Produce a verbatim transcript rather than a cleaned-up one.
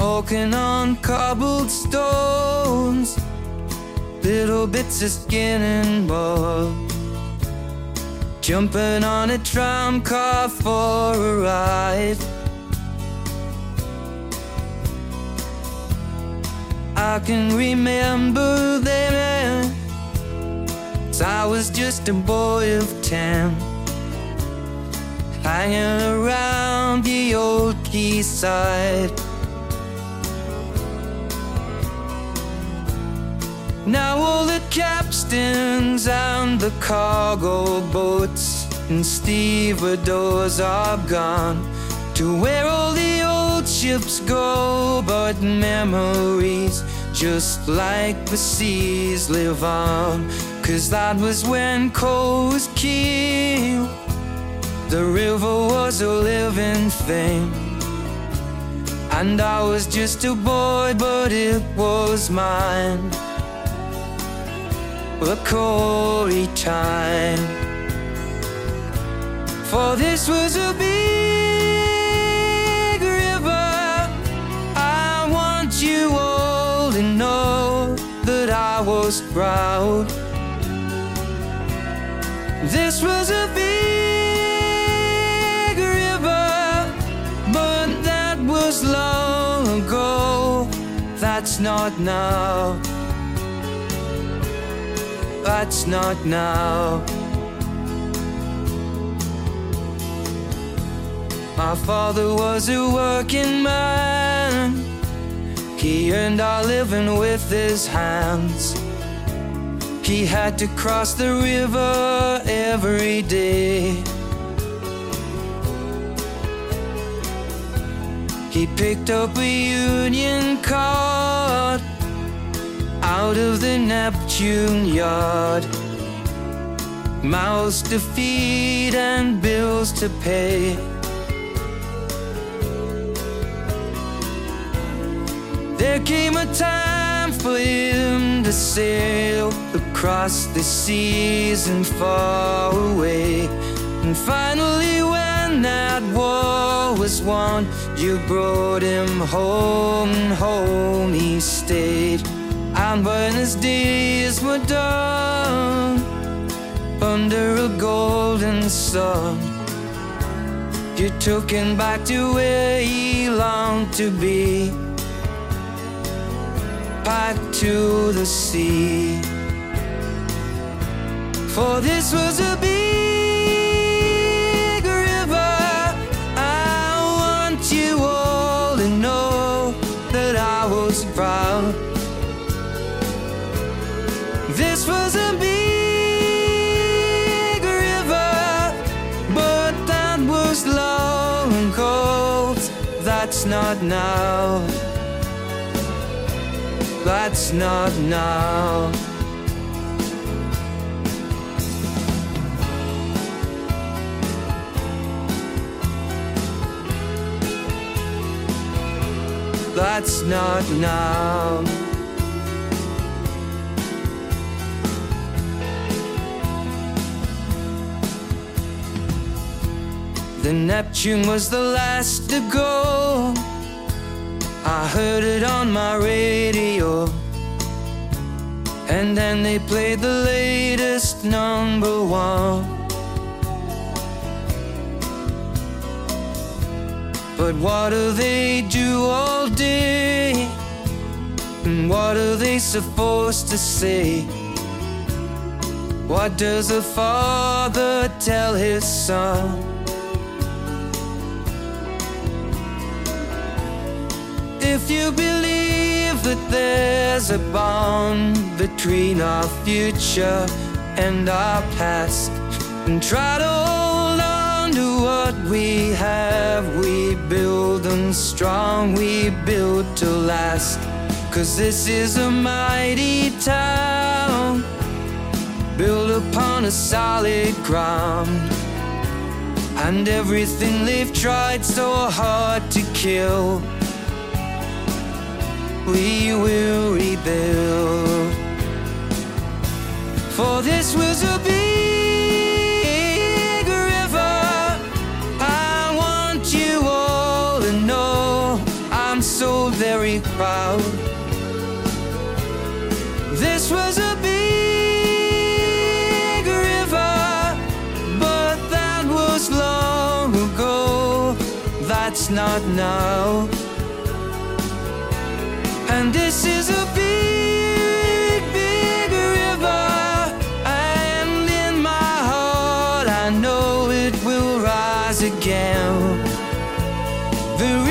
walking on cobbled stones, little bits of skin and ball, jumping on a tram car for a ride. I can remember then, 'cause I was just a boy of ten, hanging around the old quayside. Now all the capstans and the cargo boats and stevedores are gone, to where all the old ships go, but memories just like the seas live on. 'Cause that was when coal was king, the river was a living thing, and I was just a boy, but it was mine, a Corrie time. For this was a big river. I want you all to know that I was proud. This was a big river, but that was long ago. That's not now. That's not now. My father was a working man. He earned our living with his hands. He had to cross the river every day. He picked up a Union card out of the Neptune yard, mouths to feed and bills to pay. There came a time for him to sail across the seas and far away. And finally, when that war was won, you brought him home, and home he stayed. And when his days were done under a golden sun, you took him back to where he longed to be, back to the sea. For this was a big river. I want you all to know that I was proud. This was a big river, but that was long ago. That's not now. That's not now. That's not now. The Neptune was the last to go. I heard it on my radio, and then they played the latest number one. But what do they do all day? And what are they supposed to say? What does a father tell his son? If you believe that there's a bond between our future and our past, and try to hold on to what we have, we build them strong, we build to last. 'Cause this is a mighty town, built upon a solid ground, and everything they've tried so hard to kill, we will rebuild. For this was a big river. I want you all to know I'm so very very proud. This was a big river, but that was long ago. That's not now. And this is a big, big river, and in my heart I know it will rise again. The